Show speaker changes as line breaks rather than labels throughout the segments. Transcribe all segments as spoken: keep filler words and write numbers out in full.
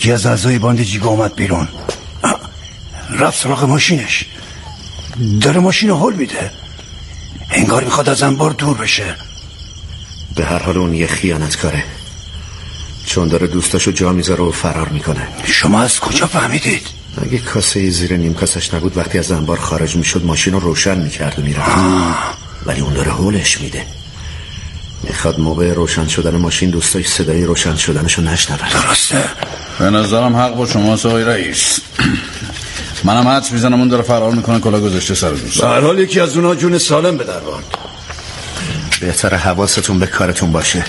یکی از اعضای باند جیگو اومد بیرون، رفت سراغ ماشینش، داره ماشین رو هل میده، انگار میخواد از انبار دور بشه.
به هر حال اون یه خیانتکاره، چون داره دوستاشو جا میذاره و فرار میکنه.
شما از کجا فهمیدید؟
اگه کاسه زیر نیم کاسش نبود وقتی از انبار خارج میشد ماشین رو روشن میکرد و میرفت، ولی اون داره هولش میده، میخواد موقع روشن شدن ماشین دوستاش صدای روشن شدنشو نشنون.
درسته؟
به نظرم حق با شماست آقای رئیس. منم حدس میزنم اون داره فرار میکنه کلا گذاشته سر دوست.
به هر حال یکی از اونها جون سالم به در برد.
بهتره حواستون به کارتون باشه.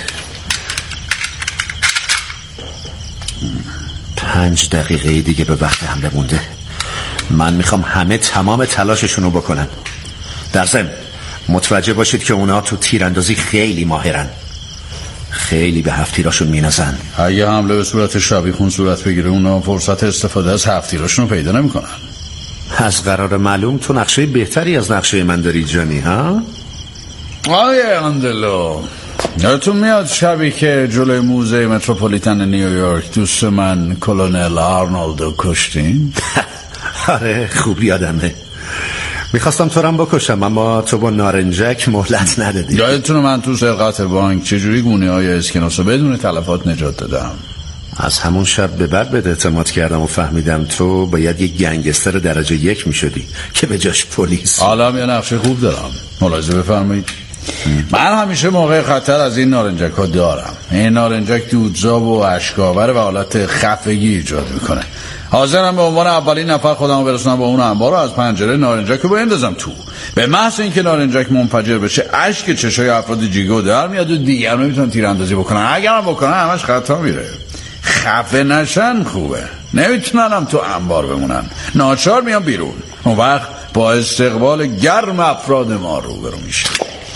پنج دقیقه دیگه به وقت حمله مونده. من میخوام همه تمام تلاششونو بکنن. در ضمن متوجه باشید که اونا تو تیراندازی خیلی ماهرن، خیلی به هفت تیراشون مینازن.
اگه حمله به صورت شبیخون صورت بگیره اونا فرصت استفاده از هفت تیراشون رو پیدا نمیکنن.
از قرار معلوم تو نقشه بهتری از نقشه من داری جانی ها؟
آیه اندلو، یادتون میاد شبی که جلوی موزه متروپولیتن نیویورک دوست من کلونل آرنولدو کشتین؟
آره خوب یادمه. میخواستم تو رم بکشم اما تو با نارنجک مهلت ندادی.
یادتونه من تو سرقت بانک چجوری گونه های اسکناسو بدون تلفات نجات دادم؟
از همون شب به بعد بهت اعتماد کردم و فهمیدم تو باید یک گنگستر درجه یک میشدی که به جاش پلیس.
حالا یه نقشه خوب دارم، ملاحظه بفرمایید. من همیشه موقع خطر از این نارنجک ها دارم. این نارنجک دودزاب و اشکاور و حالت خفگی ایجاد میکنه. حاضرم به عنوان اولین نفر خودم رو برسونم با اون انبار رو از پنجره نارنجک رو بندازم تو. به محض اینکه نارنجک منفجر بشه اشک چشای افراد جیگو در میاد و دیگر نمیتونن تیراندازی بکنن. اگر هم بکنن همش خطا میره. خفه نشن خوبه، نمیتونن تو انبار بمونن، ناچار میان بیرون. اون وقت با استقبال گرم افراد ما روبرو میشه.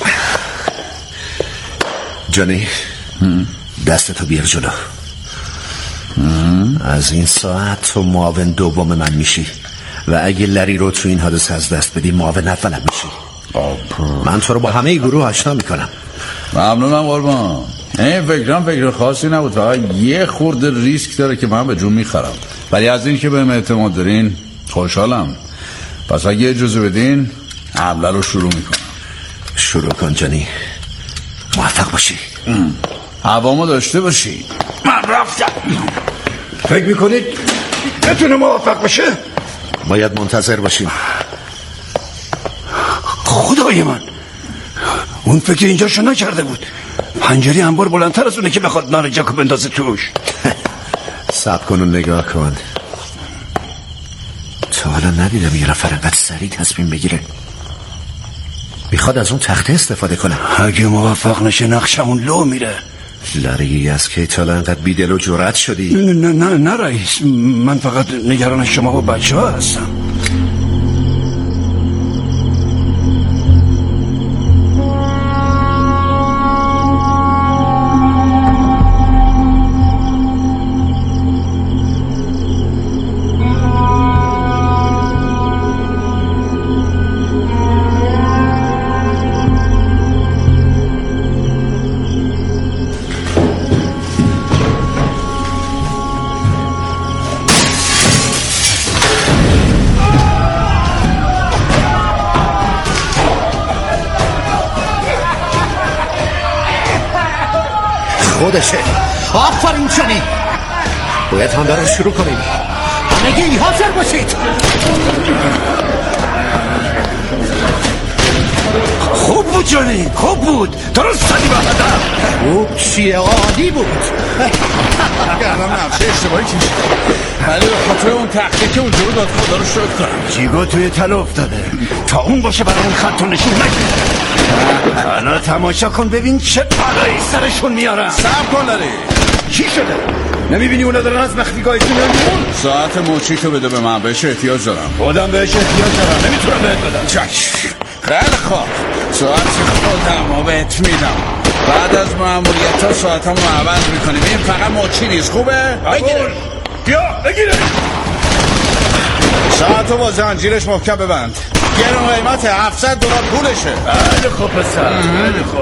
جانی دستتو بیار جلو. از این ساعت تو معاون دوم من میشی و اگه لری رو تو این حادثه از دست بدی معاون اولم میشی. من تو رو با همه گروه آشنا میکنم.
ممنونم قربان. این فکرم فکر خاصی نبود، فقط یه خورده ریسک داره که من به جون میخرم، ولی از این که بهم اعتماد دارین خوشحالم. پس اگه اجازه بدین حمله رو شروع میکنم.
شروع کن جانی، موفق باشی.
هوامو داشته باشی.
من رفتم. فکر میکنید بتونه موفق بشه؟
باید منتظر باشیم.
خدای من، اون فکر اینجاشو نکرده بود. پنجره انبار بلندتر از اونه که بخواد نارنجکو بندازه توش.
صبر کن و نگاه کن. تا حالا ندیدم یه نفر انقدر سریع تصمیم بگیره. میخواد از اون تخته استفاده کنه.
اگه موفق نشه نقشمون لو میره.
لری از که تا انقدر بیدل و جرأت شدی؟
نه نه نه نه رئیس، من فقط نگران شما و بچه ها هستم.
خودشه. آفرین جانی، باید هم برای شروع کنیم. همگی حاضر باشید.
خوب بود جانی، خوب بود، درست زدی به هدف.
خوب چیه؟ عالی بود.
گردم نقشه اشتباهی کشید، ولی به خاطر اون تخته که اونجا رو داد خدا رو شکر کنم.
جیگو توی تله افتاده، تا اون باشه برای اون خط و نشون نگیره. حالا تماشا کن ببین چه بلایی سرشون میارم.
صبر کن لری.
چی شده؟ نمیبینی اونا دارن از مخفیگاهشون میان بیرون؟
ساعت موچی تو بده به من، بهش احتیاج دارم.
خودم بهش احتیاج دارم، نمیتونم بهت بدم.
چش. خیلی خوب، ساعت خودم رو بهت میدم. بعد از مأموریت ها ساعتمو عوض میکنیم. این فقط موچی نیست، خوبه؟
بگیره. بیا بگیره.
ساعتو با زنجیرش محکم ببند. گرون قیمت هفتصد دلار پولشه.
خیلی خوب پسر، خیلی خوب.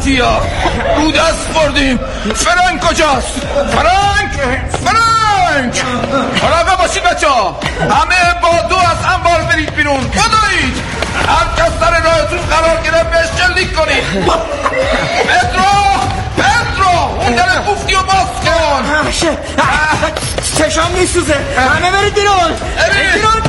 لعنتی ها رو دست بردیم. فرانک کجاست؟ فرانک فرانک مراقب باشید بچه ها، همه با دو از انبار برید بیرون. بدوید هر کس سر راهتون قرار گرفت بهش جلدی کنید. پدرو پدرو اون در گفتی و باز کن.
چشام میسوزه، همه برید بیرون بیرون.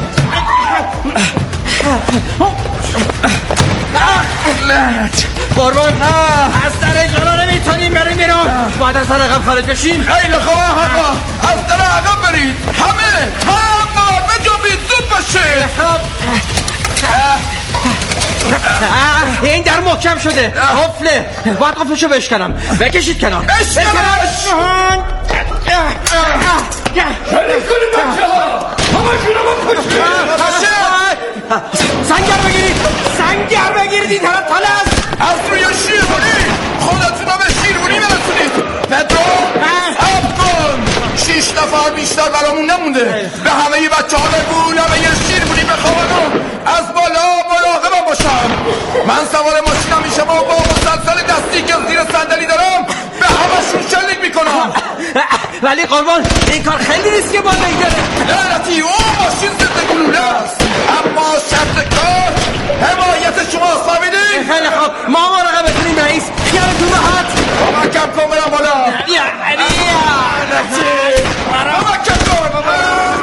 لعنت
قربان از در جلو نمیتونیم بریم بیرون، باید از در عقب خارج بشیم.
خیلی خواه آقا، از در عقب برید. همه همه بجنبید، زود باشید.
این در محکم شده، قفله، باید قفلشو بشکنم. بکشید کنار
بشکنم شلیک کنیم بچه ها، همه شونم پشه.
سنگر بگیرید، سنگر بگیرید، این طرف تله است.
از روی شیربونی خودتون رو به شیربونی برسونید. پدرو سب کن، شیش نفر بیشتر برامون نمونده. به همه بچه ها بگو لبه شیربونی بخوابن از بالا مراقبم باشم. من سوار ماشینم میشه با با مسلسل دستی که زیر صندلی دارم به همشون شلیک میکنم.
ولی قربان این کار خیلی ریسکه بالا داره.
لعنتی اون ماشین ضد گلوله است، اما شرط کار حمایت شما فهمیدین؟
خیلی خوب، ما مراقبتونیم رئیس. خیالتون راحت.
کمکم کن برم بالا. کمکم کن بابا.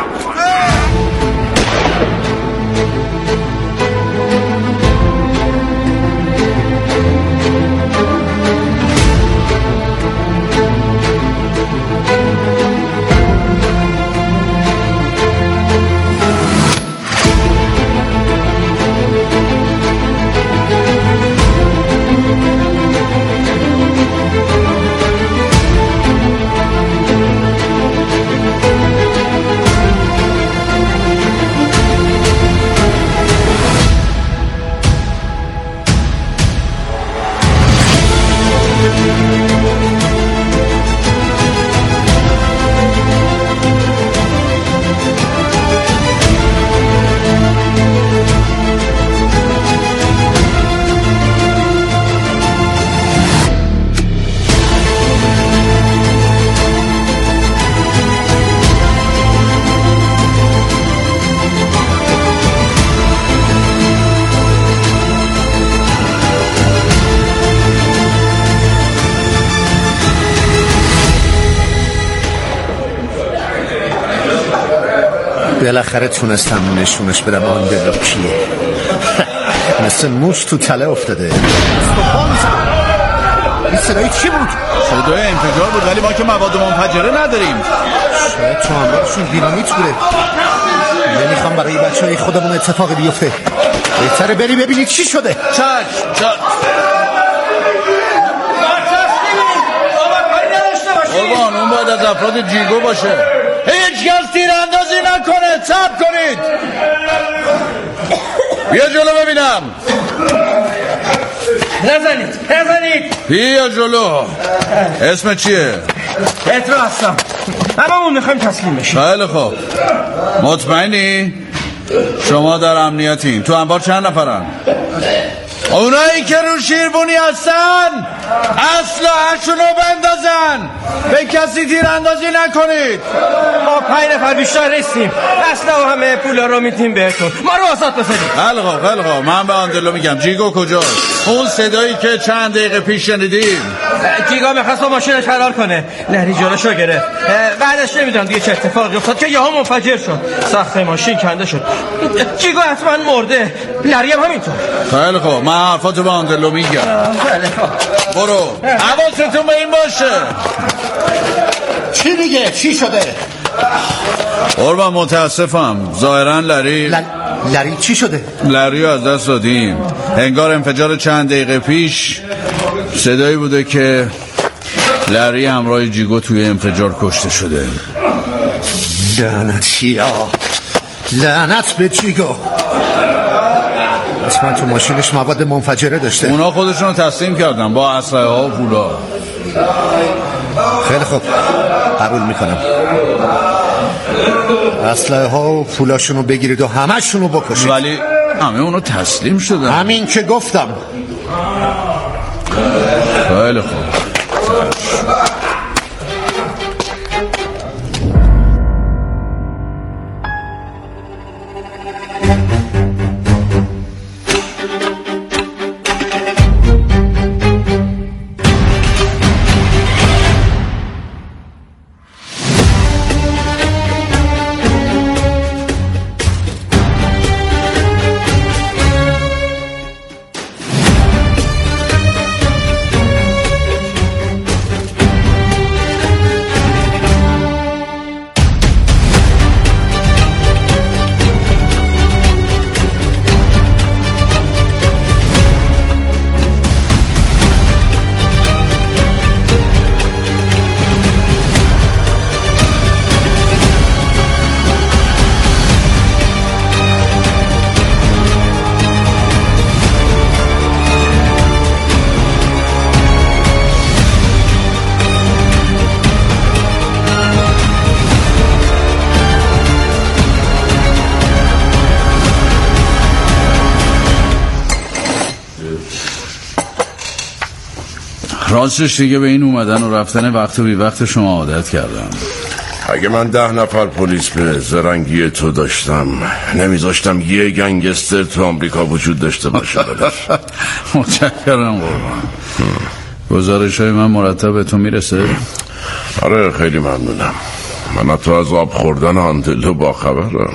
بالاخره تونستم نشونش بدم آن دلو کیه. مثل موش تو تله افتاده. این صدای چی بود؟
صدای انفجار بود، ولی ما که مواد منفجره نداریم.
شاید تو انبارشون دینامیت بوده. نمیخوام برای بچه های خودمون اتفاقی بیفته. بهتره بری ببینی چی شده.
چشم چشم. قربان اون باید از افراد جیگو باشه. هیچ کس تیراندازی نکنه، صبر کنید. بیا جلو ببینم.
نزنید نزنید.
بیا جلو. اسم چیه؟
پدرو هستم. هممون میخوایم تسلیم بشیم.
خیلی خوب. مطمئنی؟ شما در امنیتین. تو انبار چند نفرن؟ اونایی که رو شیربونی هستن اسلحه‌شونو بندازن. به کسی تیراندازی نکنید.
ما پنج نفر بیشتر نیستیم. اسلحه و همه پولا رو میدیم بهتون. ما رو آزاد بسازید.
خیلی خوب خیلی خوب. من به آندلو میگم. جیگو کجاست؟ اون صدایی که چند دقیقه پیش شنیدیم.
جیگو میخواست با ماشینش فرار کنه. لری جلوشو گرفت. بعدش نمیدونم دیگه چه اتفاقی افتاد که یهو منفجر شد. سقف ماشین کنده شد. جیگو حتما مرده. لری هم همینطور.
خیلی خوب. من حرفاتو به آندلو میگم.
خیلی خوب.
برو. حواستون به این باشه.
چی میگه؟ چی شده؟
قربان متاسفم. ظاهرا لری
ل... لری چی شده؟
لری از دست دادیم. انگار انفجار چند دقیقه پیش صدایی بوده که لری همراه جیگو توی انفجار کشته شده.
لعنتیا، لعنت به جیگو. اصلا تو ماشینش مواد منفجره داشته.
اونا خودشون رو تسلیم کردن با اسلحه ها و پولا.
خیلی خوب، قبول میکنم. اسلحه ها و پولاشون رو بگیرید و همشون رو بکشید.
ولی همه اونو تسلیم شدن.
همین که گفتم.
خیلی خوب. راستش دیگه به این اومدن و رفتن وقت و بی وقت شما عادت کردم.
اگه من ده نفر پلیس به زرنگی تو داشتم نمیذاشتم یه گنگستر تو آمریکا وجود داشته باشه.
متشکرم قربان. گزارش های من مرتب به تو میرسه؟
آره خیلی ممنونم. من تو از آب خوردن آندلو با خبرم،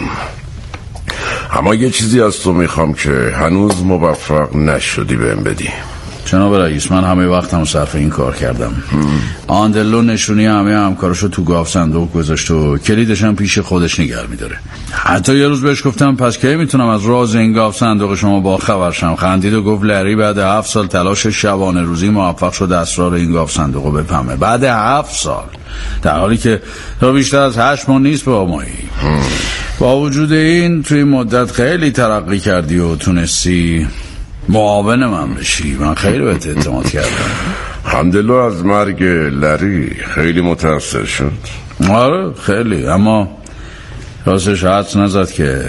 اما یه چیزی از تو میخوام که هنوز موفق نشدی بهم بدی.
جناب رئیس، من همه وقتم صرف این کار کردم. آندلو نشونی همه همکاراشو تو گاف صندوق گذاشت و کلیدش هم پیش خودش نگه می‌داره. حتی یه روز بهش گفتم پس کی میتونم از راز این گاف صندوق شما با خبر شم؟ خندید و گفت لری بعد هفت سال تلاش شبانه روزی موفق شد اسرار این گاف صندوقو بفهمه. بعد هفت سال، در حالی که تو بیشتر از هشت ماه نیست به آمایی. با وجود این توی مدت خیلی ترقی کردی و تونستی معاون من بشی. من خیلی بهت اعتماد کردم.
آندلو از مرگ لری خیلی متاثر شد.
آره خیلی، اما راستش حدس نزد که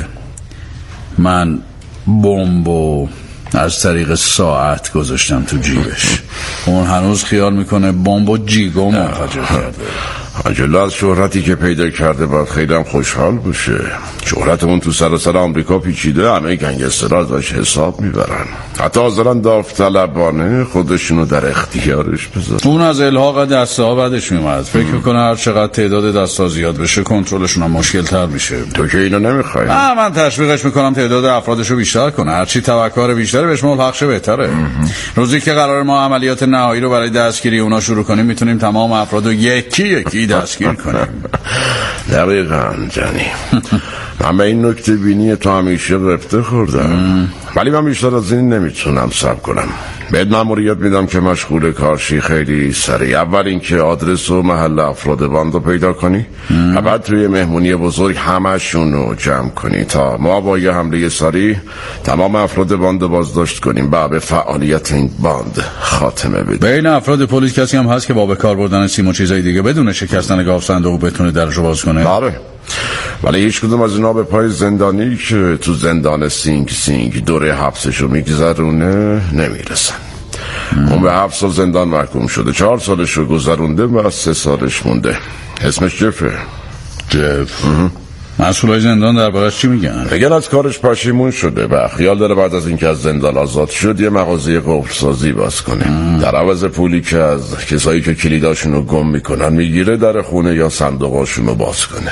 من بمبو از طریق ساعت گذاشتم تو جیبش. اون هنوز خیال میکنه بمبو جیگو منفجر کرده.
آنجلو از شهرتی که پیدا کرده باید خیلی هم خوشحال باشه. شهرت اون تو سراسر آمریکا پیچیده، همه گنگسترها ازش حساب میبرن، حتی حاضرن داوطلبانه خودشونو در اختیارش بذارن.
اون از الحاق دسته ها بعدش میومد. فکر میکنه هر چقدر تعداد دسته ها زیاد بشه کنترلشون هم مشکل تر میشه.
تو که اینو نمیخوای؟
نه، من تشویقش میکنم تعداد افرادشو بیشتر کنه. هرچی توکر بیشتره بهش ملحق شه بهتره. روزی که قرار ما عملیات نهایی رو برای دستگیری اونا شروع کنیم میتونیم تمام افرادو یکی یکی دستگیر کنیم.
دقیقاً جانی. من به این نکته بینی تو همیشه رفته خوردم، ولی من بیشتر از این نمیتونم صبر کنم. بهت مأموریت میدم که مشغول کارشی خیلی سریع. اول اینکه آدرس و محل افراد باند رو پیدا کنی و بعد توی مهمونی بزرگ همشون رو جمع کنی تا ما با یه حمله سریع تمام افراد باند بازداشت کنیم و به فعالیت این باند خاتمه بدیم.
بین افراد پلیس کسی هم هست که با به کار بردن سیم و چیزای دیگه بدون شکستن گاف صندوق بتونه درشو باز کنه؟
بله، ولی هیچ کدوم از اینا به پای زندانی که تو زندان سینگ سینگ دوره حبسشو میگذرونه نمیرسن. اون به هفت سال زندان محکوم شده، چهار سالشو گذرونده و سه سالش مونده. اسمش جفه.
جف. مسئولای زندان دربارش چی میگن؟
میگن از کارش پشیمون شده و خیال داره بعد از اینکه از زندان آزاد شد یه مغازه قفل‌سازی باز کنه. ام. در عوض پولی که از کسایی که کلیداشونو گم میکنن میگیره در خونه یا صندوقاشونو باز کنه.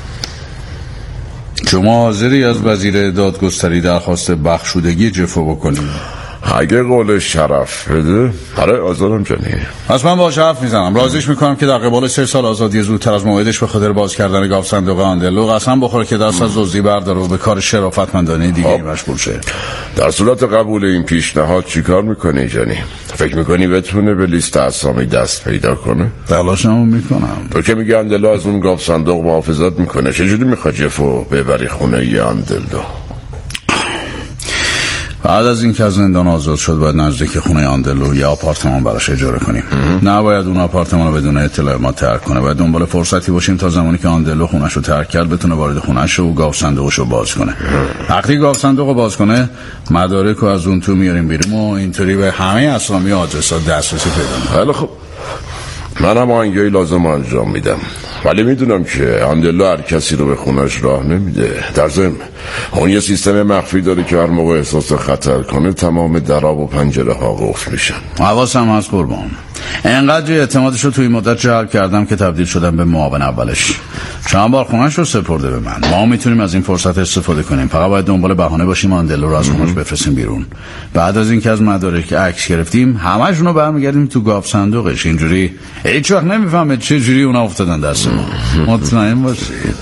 شما حاضری از وزیر دادگستری درخواست بخشودگی جفو بکنید؟
اگه قول شرف بده آره آزادم جانی.
پس من باهاش حرف میزنم، رازیش میکنم که در قبال سه سال آزادی زودتر از موعدش به خاطر باز کردن گاف صندوق آندلو قسم بخوره که دست از دزدی برداره و به کار شرافتمندانه دیگه مشغول شه.
در صورت قبول این پیشنهاد چیکار میکنی جانی؟ فکر میکنی بتونه به لیست اسامی دست پیدا کنه؟
تلاشمو میکنم.
تو که میگی آندلو از اون گاف صندوق محافظت میکنه، چجوری میخواد جفو ببری خونه ی آندلو؟
بعد از اینکه از زندان آزاد شد باید نزدیک خونه آندلو یه آپارتمان براش اجاره کنیم. نباید اون آپارتمان رو بدون اطلاع ما ترک کنه. باید دنبال فرصتی باشیم تا زمانی که آندلو خونش رو ترک کرد بتونه وارد خونش و گاف صندوقش رو باز کنه. وقتی گاف صندوق رو باز کنه مدارک رو از اون تو میاریم بیرون و اینطوری به همه اسامی و آدرس‌ها دسترسی پیدا کنیم.
خیلی خوب، من هم آهنگایی لازم انجام میدم، ولی میدونم که آندلو هر کسی رو به خونش راه نمیده. در ضمن اون یه سیستم مخفی داره که هر موقع احساس خطر کنه تمام دراب و پنجره ها قفل میشن.
حواسم هست قربان. انقدر اعتمادش رو توی مدت جلب کردم که تبدیل شدم به معاون اولش. چند بار خونش رو سپرده به من. ما میتونیم از این فرصت استفاده کنیم. فقط باید دنبال بهانه باشیم آندلو رو از خونش بفرستیم بیرون. بعد از اینکه از مدارک عکس گرفتیم همه‌شون رو برمیگردیم تو گاف صندوقش. اینجوری هیچ وقت نمیفهمه چه جوری اونا افتادن دست ما. مطمئن باشید.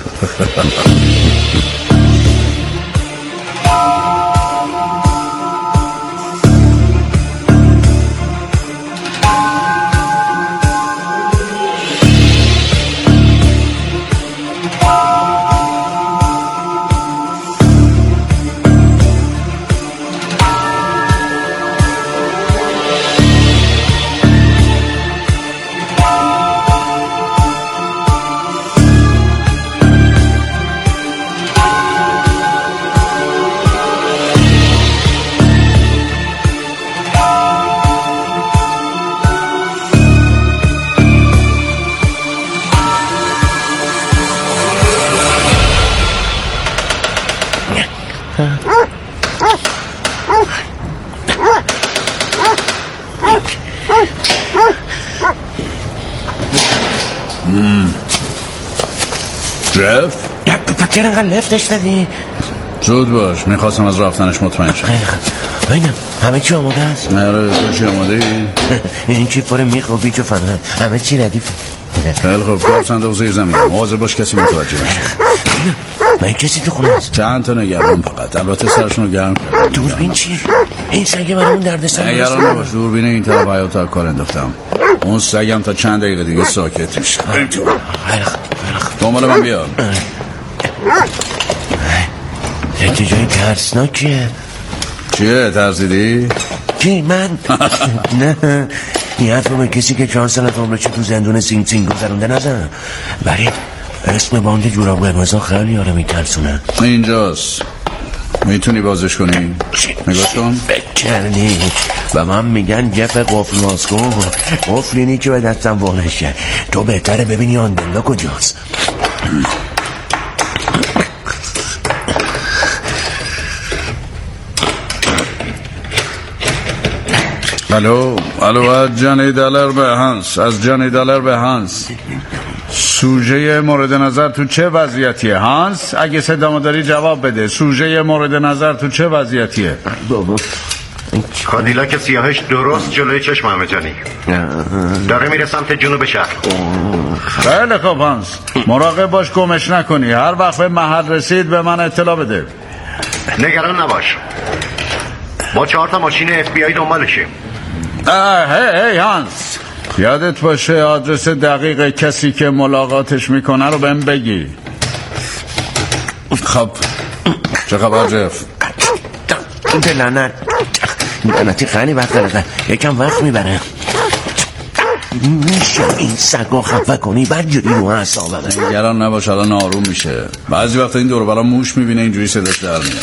جف؟
چرا انقدر لفتش دادی؟
زود باش، میخواستم از رفتنش مطمئن شم.
ببینم همه چی آماده است؟
نره تو چی آماده ای؟
این چی پر میخ و بیج و فنه همه چی ردیفه.
خیلی خوب، گاف صندوق زیر زمین. مواظب باش کسی متوجه نشه.
من کسی تو خونه است؟
چند تا نگران فقط، البته سرشون رو گرم کردم.
دوربین چی؟ این سگه برامون دردسر
نگران نباش، دوربین این طرف حیاط ها کار انداختم. اون سگم تا چند دقیقه دیگه ساکت میشه. بریم تو. دنبال من بیا.
چه جایی ترسناکیه.
چیه ترسیدی؟
کی من؟ نه این حرف به کسی که چهار سال عمره چه تو زندون سینگ سینگ گذرونده نزن. برید اسم باند جوراب قرمزا خیلی یاره میترسونه.
اینجاست، میتونی بازش کنی؟ نگاه کن.
فکر کردی و من میگن جف قفل باز کن. قفلینی که به دستم وانشه. تو بهتره ببینی آندلا کجاست.
الو الو از جانی دلر به هنس از جانی دلر به هنس. سوژه مورد نظر تو چه وضعیتیه هانس؟ اگه صدامو داری جواب بده. سوژه مورد نظر تو چه وضعیتیه؟
بابا
کادیلاک سیاهش درست جلوی چشم همه جانی داره میره سمت جنوب شهر.
خیلی خوب هانس، مراقب باش گمش نکنی. هر وقت به محل رسید به من اطلاع بده.
نگران نباش، با چهار تا ماشین اف بی آی دنبالشیم.
هی هی هانس، یادت باشه آدرس دقیق کسی که ملاقاتش میکنه رو بهم بگی. خب چه خبر جف؟
این لعنت لعنتی خیلی وقت داره، یکم وقت میبره. میشه این سگا خفه کنی بعد جوری رو اعصابم.
نگران نباش الان آروم میشه. بعضی وقت این دور بالا موش میبینه اینجوری صداش در میاد.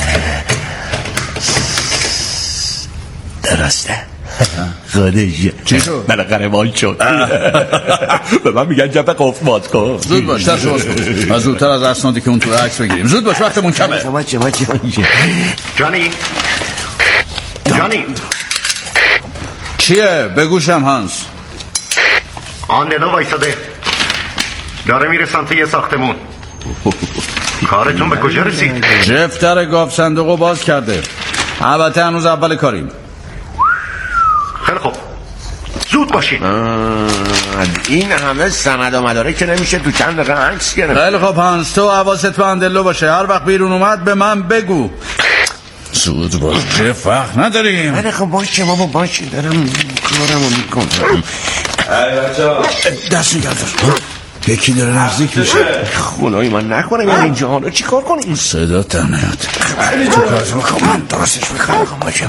درسته خودش
چی شد؟
بالاخره مال شد. به من میگن جف قفل باز کن.
زود باش درشو باز کن و زودتر از اسنادی که اون تو عکس بگیریم. زود باش وقتمون کمه.
شما چه ما چه
جانی جانی
چیه؟ بگوشم هانس.
آندلو وایساده داره میره سمت یه ساختمون. کارتون به کجا رسید؟
جف در گاف صندوقو باز کرده. البته هنوز اول کاریم.
خیلی خوب زود باشین.
این همه سند و مدارک که نمیشه تو چند دقیقه عکس گرفت.
خیلی خوب هانس، تو حواست به آندلو باشه. هر وقت بیرون اومد به من بگو. زود باش جف، وقت نداریم.
خیلی خوب باشه بابا باشه، دارم کارمو میکنم.
ای بچه ها دست نگه دار. یکی داره نزدیک میشه.
خدای من نکنم یعنی اینجا حالا چی کار کنیم؟
صدا در نیاد. تو کارتو بکن من درستش میکنم. باشه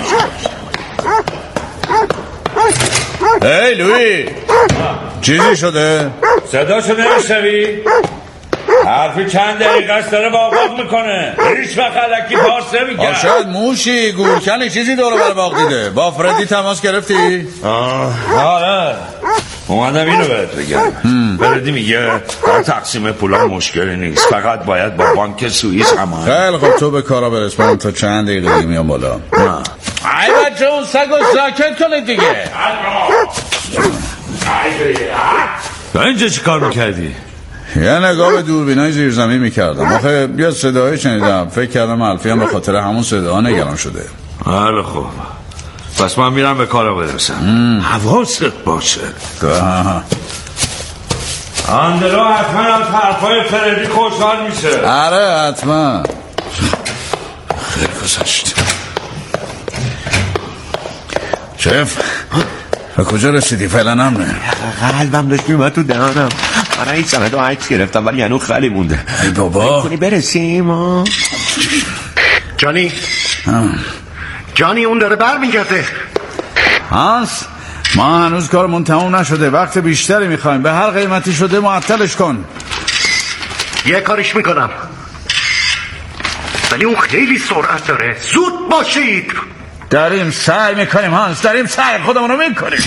هی لوی چیزی شده؟
صدا شده نمیشنوی؟ حرفی چند دقیقه است داره باقاق میکنه. هیچ وقت علکی پارس نمیگه.
شاید موشی گورکنی چیزی دور بر باق دیده. با فردی تماس گرفتی؟
آه آره اومدم اینو بهت بگم. فردی میگه در تقسیم پولا مشکلی نیست، فقط باید با بانک سوئیس همان.
خیلی خب تو به کارا برس، من تا چند دقیقه دیگه میام بالا.
ای بچه اون سگو ساکت کنید دیگه. اینجا چی کار میکردی؟
یه نگاه به دوربینای زیرزمین میکردم. آخه یه صدایی شنیدم، فکر کردم الفی هم به خاطر همون صدا نگران شده.
حالا خوب پس من میرم به کارا برسم. حواست باشه. آندلو حتما از حرفای فردی خوشحال میشه.
آره حتما. خیلی گذشت. شف به کجا رسیدی؟ فعلا امنه.
قلبم داشت میومد تو دهانم. من این سند رو عکس گرفتم ولی هنوز خیلی مونده.
ای بابا
کنی برسیم ها؟
جانی جانی اون داره بر میگرده.
هانس ما هنوز کارمون تموم نشده، وقت بیشتری میخوایم، به هر قیمتی شده معطلش کن.
یه کارش میکنم ولی اون خیلی سرعت داره. زود باشید.
داریم سعی میکنیم هانس، داریم سعی خودمونو میکنیم.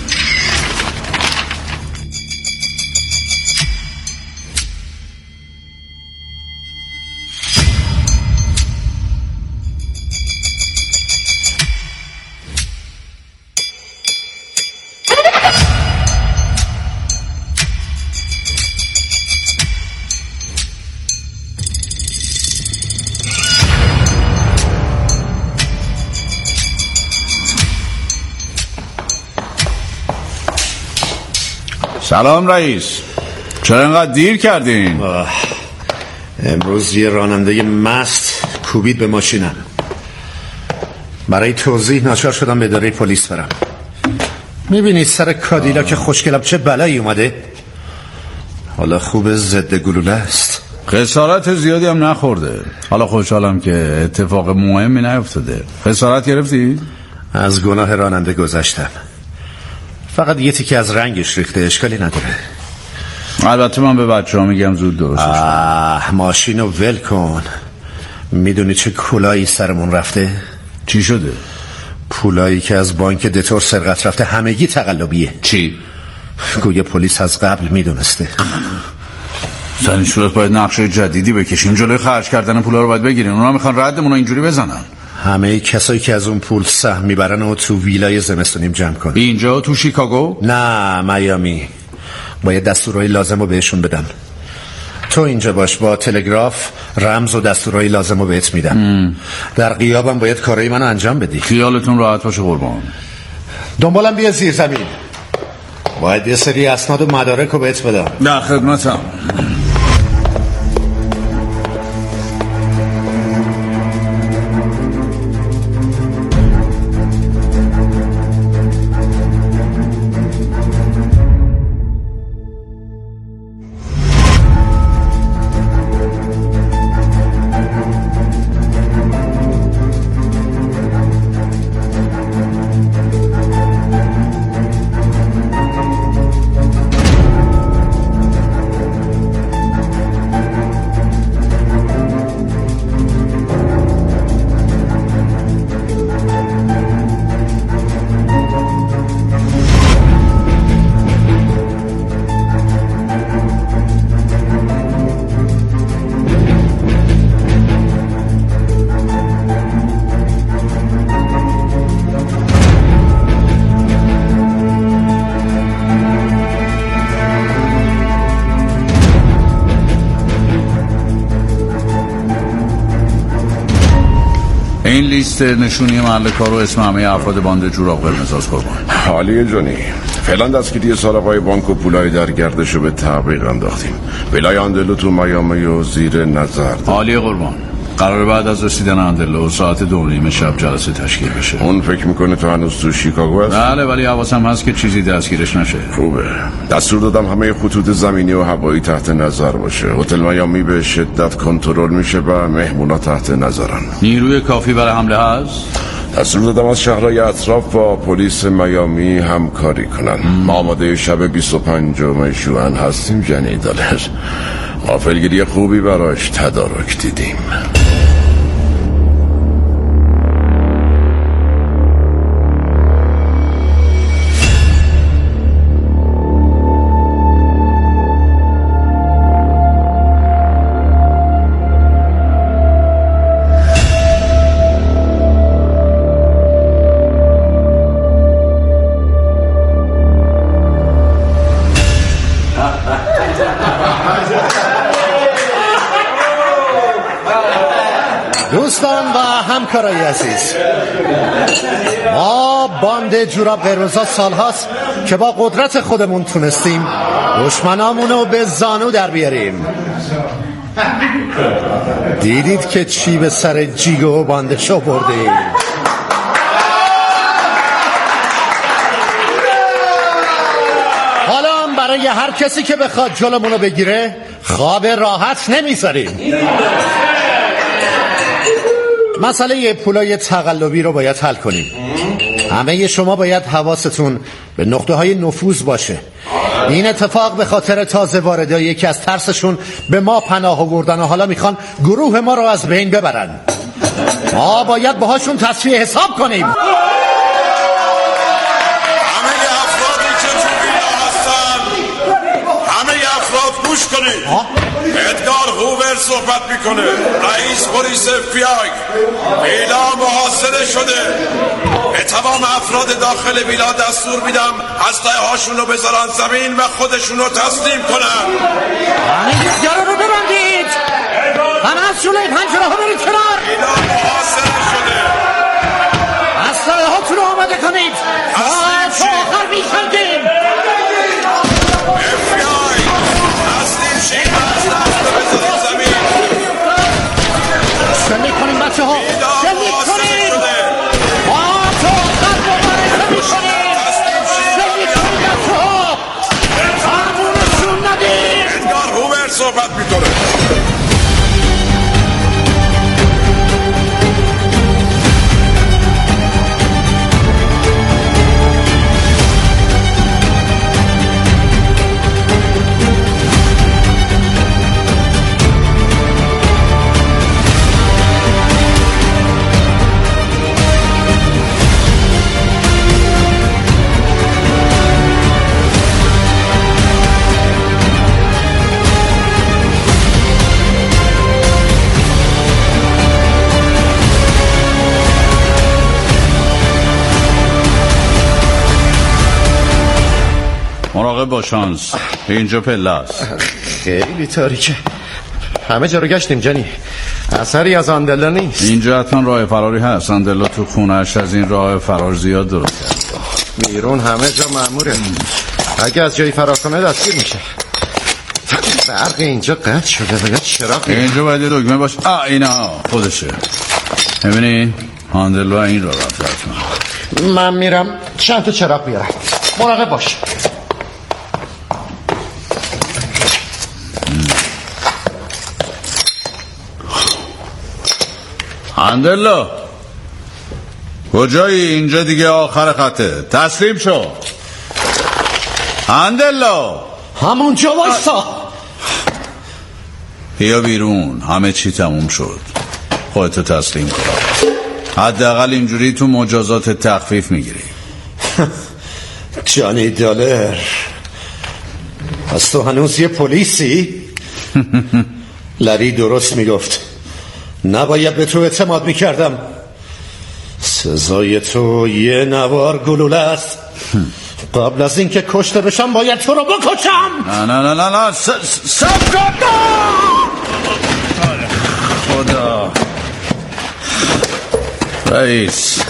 سلام رئیس، چرا اینقدر دیر کردین؟
امروز یه راننده مست کوبید به ماشینم. برای توضیح ناچار شدم به اداره پلیس برم. میبینید سر کادیلاک خوشگلم چه بلایی اومده؟ حالا خوب ضد گلوله است.
خسارت زیادی هم نخورده. حالا خوشحالم که اتفاق مهمی نیفتاده. خسارت گرفتی؟
از گناه راننده گذشتم، فقط یه تیکه از رنگش ریخته، اشکالی نداره.
البته من به بچه ها میگم زود درستش کنم.
آه ماشینو ول کن. میدونی چه کلایی سرمون رفته؟
چی شده؟
پولایی که از بانک دتور سرقت رفته همگی تقلبیه.
چی؟
گویا پلیس از قبل میدونسته.
در این صورت باید نقشه جدیدی بکشیم، جلوی خرج کردن پولا رو باید بگیریم. اونا میخوان ردمون رو اینجوری بزنن.
همه کسایی که از اون پول سهم میبرن و تو ویلای زمستونیم جمع کن.
اینجا تو شیکاگو؟
نه میامی. باید دستورهای لازم رو بهشون بدم. تو اینجا باش، با تلگراف رمز و دستورهای لازم رو بهت میدم. ام. در غیابم باید کارهای منو انجام بدی.
خیالتون راحت باشه قربان.
دنبالم بیا زیر زمین. باید یه سری اسناد و مدارک رو بهت بدم.
در خدمتم. این لیست نشونی محل کار و اسم همه افراد باند جوراب قرمزاست قربان.
حالیه جونی. فعلا دستگیری سارقای بانک و پولای در گردش رو به تعقیق انداختیم. ولای آندلو تو میامی و زیر نظر.
حالیه قربان. قرار بعد از رسیدن اندلو ساعت دو نیم شب جلسه تشکیل بشه.
اون فکر میکنه تو هنوز تو شیکاگو هست؟
بله، ولی حواسم هست که چیزی دستگیرش نشه.
خوبه. دستور دادم همه خطوط زمینی و هوایی تحت نظر باشه. هتل میامی به شدت کنترل میشه و مهمونا تحت نظرن.
نیروی کافی برای حمله هست؟
دستور دادم از شهرهای اطراف با پلیس میامی همکاری کنن. ما آماده شب بیست و پنجم ژوئن هستیم. جنی دلر غافلگیری خوبی براش تدارک دیدیم.
دوستان و همکارای عزیز، ما باند جوراب قرمزا سال هاست که با قدرت خودمون تونستیم دشمنامونو به زانو در بیاریم. دیدید که چی به سر جیگو و باندشو بردیم. حالا برای هر کسی که بخواد جلومونو بگیره خواب راحت نمیذاریم. مسئله پولای تقلبی رو باید حل کنیم. همه شما باید حواستون به نقطه های نفوذ باشه. این اتفاق به خاطر تازه واردایی که از ترسشون به ما پناه آوردن و حالا میخوان گروه ما رو از بین ببرن. ما باید باهاشون تصفیه حساب کنیم.
گوش کنید. ادگار هوور صحبت میکنه. رئیس پلیس اف بی آی. ویلا محاصره شده. به تمام افراد داخل ویلا دستور میدم اسلحه هاشون رو بذارن زمین و خودشون رو تسلیم کنن.
اینجا رو ببندید. همه از جلوی پنجره ها برید کنار.
ویلا محاصره شده.
اسلحه هاتون رو آماده کنید. تا آخر می‌جنگیم.
اف بی آی
شلیک کنیم بچه ها، شلیک کنیم. ما تا آخر مبارزه میکنیم. شلیک کنیم بچه ها، فرمونشون ندیم.
ادگار هوور صحبت میکنه.
مراقب با شانس، اینجا پله است.
خیلی تاریکه. همه جا رو گشتیم جنی، اثری از اندلا نیست.
اینجا حتما راه فراری هست. اندلا تو خونه‌اش از این راه فرار زیاد درست کرد.
بیرون همه جا مأموره. اگه از جایی فرار کنه دستگیر میشه. برق اینجا قطع شده. باید چراغ
اینجا باید دکمه باشه. آه اینا خودشه. ببینی اندلا این راه رفت حتما.
من میرم چند تا چراغ بیارم. مراقب باش.
اندلا کجایی؟ اینجا دیگه آخر خطه. تسلیم شو. اندلا
همونجا واستا.
بیا بیرون. همه چی تموم شد. خودتو تسلیم کن. حداقل اینجوری تو مجازات تخفیف میگیری.
جانی دالر، از تو هنوز یه پلیسی؟ لری درست میگفت. نباید به تو اعتماد میکردم. سزای تو یه نوار گلوله است. قبل از اینکه کشته بشم باید تو رو بکشم.
نه نه نه نه نه سب کن. خدا رئیس